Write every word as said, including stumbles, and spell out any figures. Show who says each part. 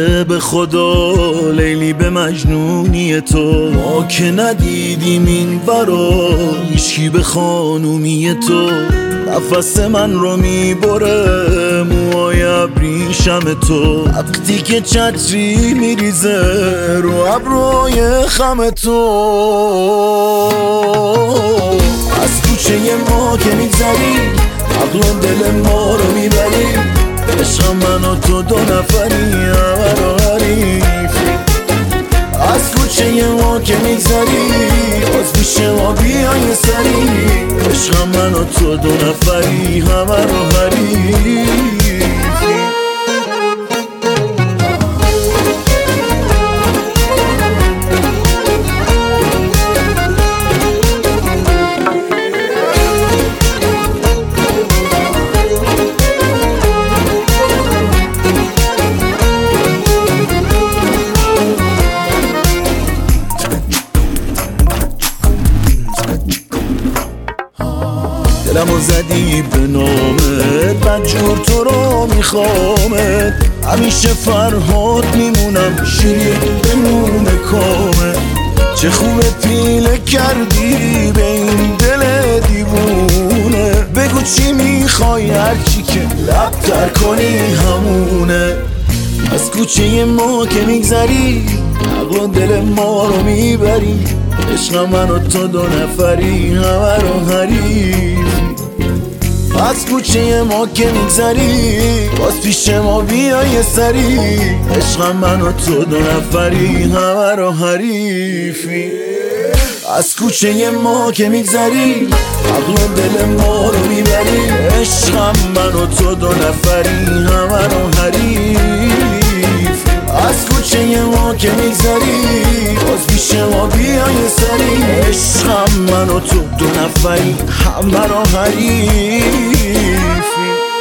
Speaker 1: نده به خدا لیلی به مجنونی تو. ما که ندیدیم این ورا هیچکی به خانومی تو. نفس من رو میبره موهای ابریشم تو. وقتی که چتری میریزه رو ابروی خم تو. از کوچه ما که میگذری عقل و دل ما رو میبری. عشق من و تو دو نفری همه رو حریفی. از کوچه ما که میگذری باز پیش ما بیای سری. عشق من و تو دو نفری همه رو حریفی. دلمو زدی به نامت بدجور تو رو میخوامت. همیشه فرهاد میمونم شیرین بمونه کامت. چه خوبه پیله کردی به این دل دیوونه. بگو چی میخوای هرچی که لب تر کنی همونه. از کوچه ما که میگذری عقل و دل ما رو میبری. عشق من و تو دو نفری همه رو حریفی. از کوچه ما که میگذری باز پیش ما بیای سری. عشق من و تو دو نفری همه رو حریفی. از کوچه ما که میگذری عقل و دل ما رو میبری. عشق من و تو دو نفری همه رو حریفی. از کوچه ما که میگذری باز پیش ما بیای سری. عشق من و تو دو نفری همه رو حریفی.